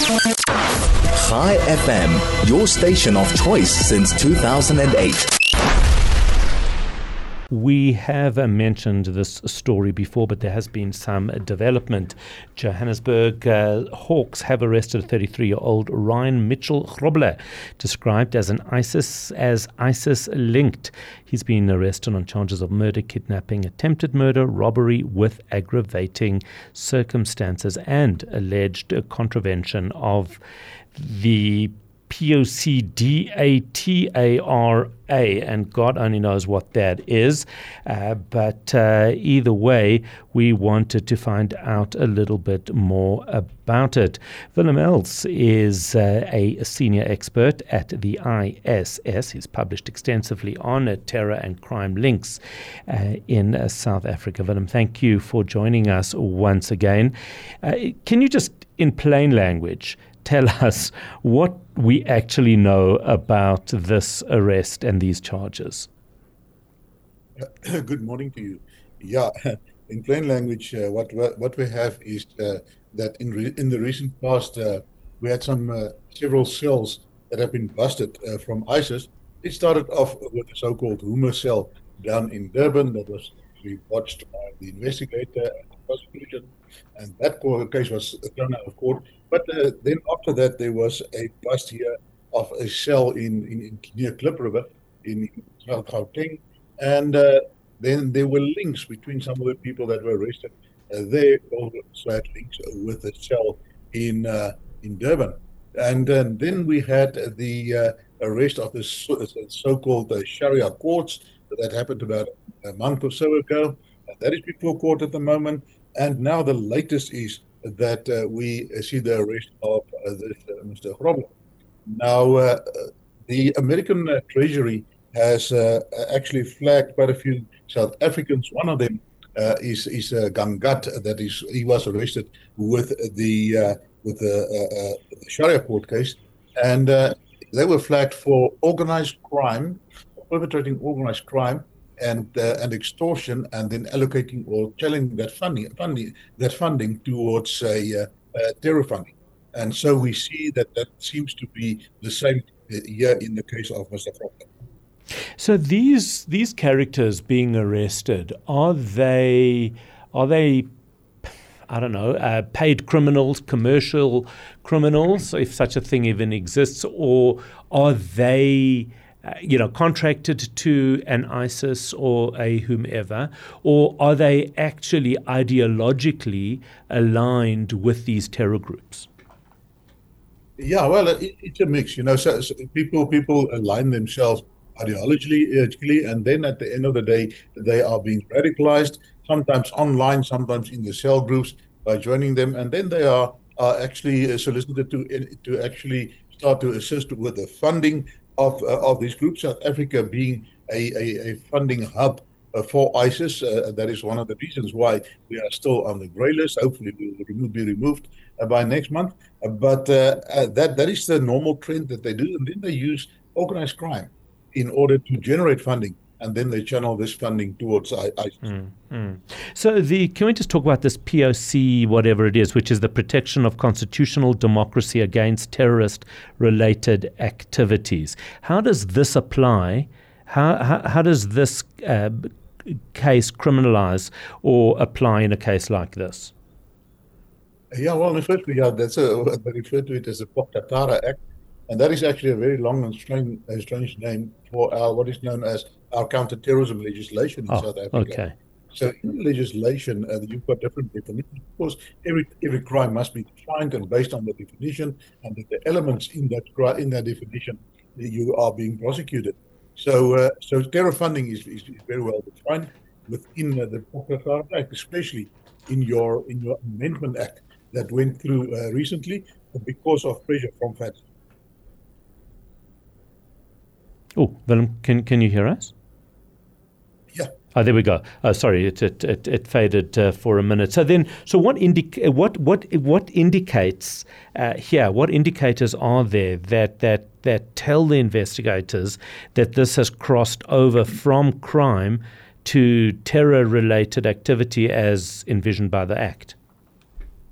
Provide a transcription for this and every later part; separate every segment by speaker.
Speaker 1: Chai FM, your station of choice since 2008.
Speaker 2: We have mentioned this story before, but there has been some development. Johannesburg Hawks have arrested 33-year-old Ryan Mitchell Grobler, described as ISIS-linked. He's been arrested on charges of murder, kidnapping, attempted murder, robbery with aggravating circumstances, and alleged contravention of the POCDATARA, and God only knows what that is. But either way, we wanted to find out a little bit more about it. Willem Els is a senior expert at the ISS. He's published extensively on terror and crime links in South Africa. Willem, thank you for joining us once again. Can you just, in plain language, tell us what we actually know about this arrest and these charges?
Speaker 3: Good morning to you. Yeah, in plain language, what we have is that in the recent past, we had several cells that have been busted from ISIS. It started off with the so-called Huma cell down in Durban that was watched by the investigator and the prosecution, and that case was thrown out of court. But then after that, there was a bust here of a cell in near Klip River in Gauteng, and then there were links between some of the people that were arrested. They also had links with the cell in Durban, and then we had the arrest of the so-called Sharia courts that happened about a month or so ago. That is before court at the moment, and now the latest is that we see the arrest of Mr. Grobler. Now, the American Treasury has actually flagged quite a few South Africans. One of them is Gangat. He was arrested with the Sharia court case, and they were flagged for organized crime, perpetrating organized crime, and extortion, and then allocating or channeling that funding towards terror funding. And so we see that seems to be the same here in the case of Mr. Grobler.
Speaker 2: So these characters being arrested, are they I don't know, paid criminals, commercial criminals, if such a thing even exists, or are they contracted to an ISIS or a whomever, or are they actually ideologically aligned with these terror groups?
Speaker 3: Yeah, well, it's a mix, So people align themselves ideologically, and then at the end of the day, they are being radicalized, sometimes online, sometimes in the cell groups by joining them, and then they are actually solicited to actually start to assist with the funding of these groups. South Africa being a funding hub for ISIS, that is one of the reasons why we are still on the grey list. Hopefully we will be removed by next month. But that is the normal trend that they do, and then they use organized crime in order to generate funding, and then they channel this funding towards ISIS.
Speaker 2: So can we just talk about this POC, whatever it is, which is the Protection of Constitutional Democracy Against Terrorist-Related Activities? How does this apply? How does this case criminalize or apply in a case like this?
Speaker 3: Yeah, well, in the first place, they refer to it as the POCTATARA Act, and that is actually a very long and strange name for what is known as our counterterrorism legislation in South Africa. Okay. So in the legislation, you've got different definitions. Of course, every crime must be defined and based on the definition, and the elements in that definition, you are being prosecuted. So terror funding is very well defined within the POCTATARA Act, especially in your Amendment Act that went through recently because of pressure from FATF.
Speaker 2: Oh, Willem, can you hear us?
Speaker 3: Yeah.
Speaker 2: Oh, there we go. Oh, sorry, it faded for a minute. So what indicates here? What indicators are there that tell the investigators that this has crossed over from crime to terror-related activity as envisioned by the Act?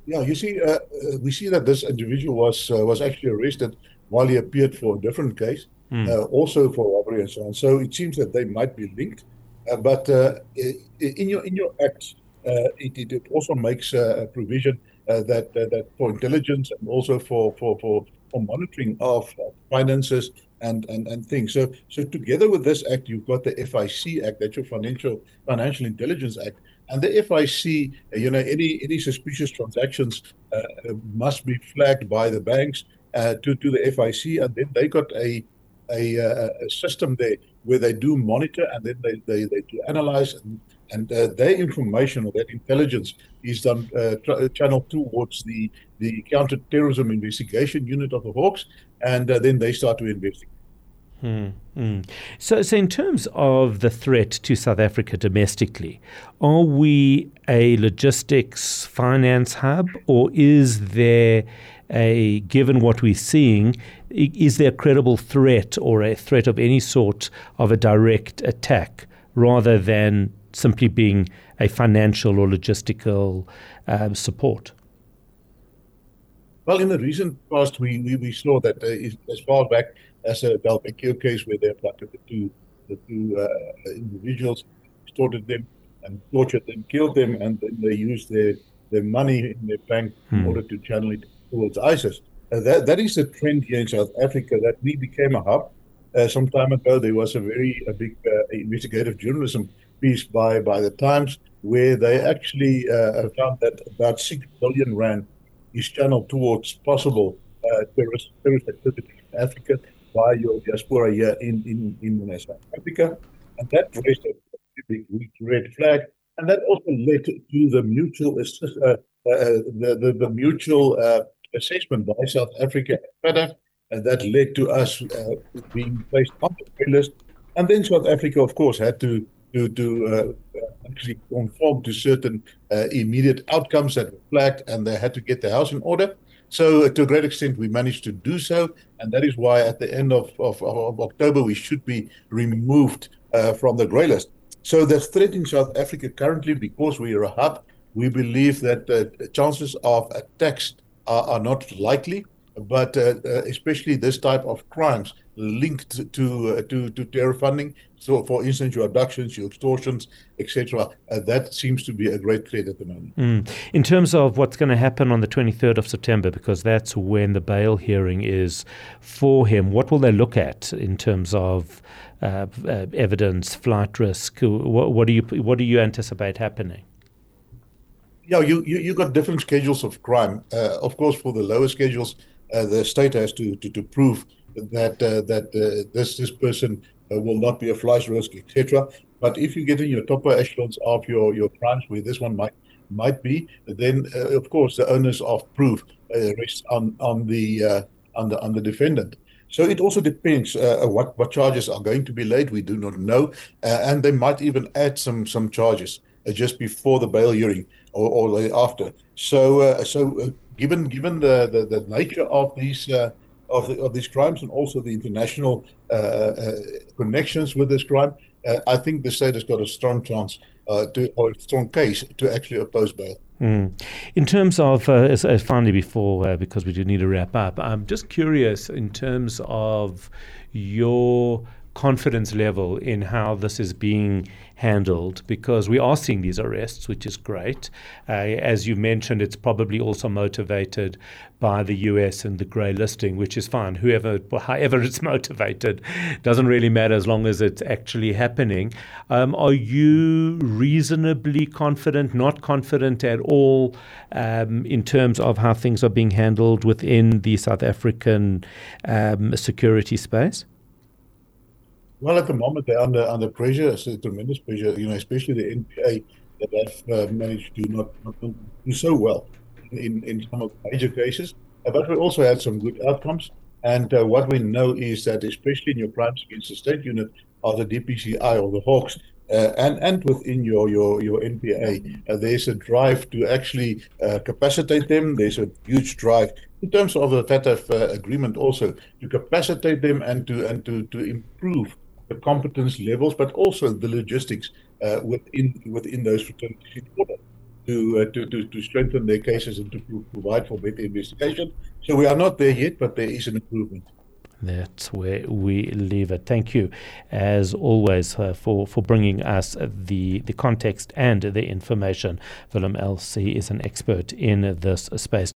Speaker 3: Yeah, you see, we see that this individual was actually arrested while he appeared for a different case,
Speaker 2: Mm.
Speaker 3: also for robbery and so on. So it seems that they might be linked. But in your act, it also makes a provision that for intelligence and also for monitoring of finances and things. So together with this act, you've got the FIC Act, that's your Financial Intelligence Act. And the FIC, any suspicious transactions must be flagged by the banks to the FIC, and then they got a system there where they do monitor and then they do analyze, and their information or that intelligence is done channeled towards the counter-terrorism investigation unit of the Hawks, and then they start to investigate.
Speaker 2: Mm, mm. So in terms of the threat to South Africa domestically, are we a logistics finance hub, or is there given what we're seeing, is there a credible threat or a threat of any sort of a direct attack rather than simply being a financial or logistical support?
Speaker 3: Well, in the recent past, we saw that as far back as a Dalbecchio case where they abducted the two individuals, extorted them and tortured them, killed them, and then they used their money in their bank in order to channel it towards ISIS. That is a trend here in South Africa that we became a hub. Some time ago, there was a big investigative journalism piece by the Times where they actually found that about 6 billion rand is channeled towards possible terrorist activity in Africa by your diaspora here in South Africa. And that raised a big red flag. And that also led to the mutual assessment by South Africa and FATF, and that led to us being placed on the grey list. And then South Africa, of course, had to actually conform to certain immediate outcomes that were flagged, and they had to get their house in order. So to a great extent, we managed to do so, and that is why at the end of October, we should be removed from the grey list. So the threat in South Africa currently, because we are a hub, we believe that chances of attacks are not likely, but especially this type of crimes linked to terror funding. So, for instance, your abductions, your extortions, etc., that seems to be a great threat at the moment.
Speaker 2: In terms of what's going to happen on the 23rd of September, because that's when the bail hearing is for him, what will they look at in terms of evidence, flight risk? What do you anticipate happening?
Speaker 3: Yeah, you got different schedules of crime. Of course, for the lower schedules, the state has to prove that this person will not be a flight risk, etc. But if you get in your topper echelons of your crimes, where this one might be, then of course the onus of proof rests on the defendant. So it also depends what charges are going to be laid. We do not know, and they might even add some charges just before the bail hearing or after. So given the nature of these crimes and also the international connections with this crime, I think the state has got a strong chance or a strong case to actually oppose bail.
Speaker 2: In terms of, finally before, because we do need to wrap up, I'm just curious in terms of your confidence level in how this is being handled, because we are seeing these arrests, which is great. As you mentioned, it's probably also motivated by the US and the grey listing, which is fine. However it's motivated, doesn't really matter as long as it's actually happening. Are you reasonably confident, not confident at all, in terms of how things are being handled within the South African security space?
Speaker 3: Well, at the moment they're under pressure, so tremendous pressure. Especially the NPA that have managed to not do so well in some of the major cases. But we also had some good outcomes. And what we know is that, especially in your crimes against the state unit of the DPCI or the Hawks, and within your NPA, there's a drive to actually capacitate them. There's a huge drive in terms of the FATF agreement also to capacitate them and to improve the competence levels, but also the logistics within those fraternities in order to strengthen their cases and to provide for better investigation. So we are not there yet, but there is an improvement.
Speaker 2: That's where we leave it. Thank you, as always, for bringing us the context and the information. Willem Els is an expert in this space.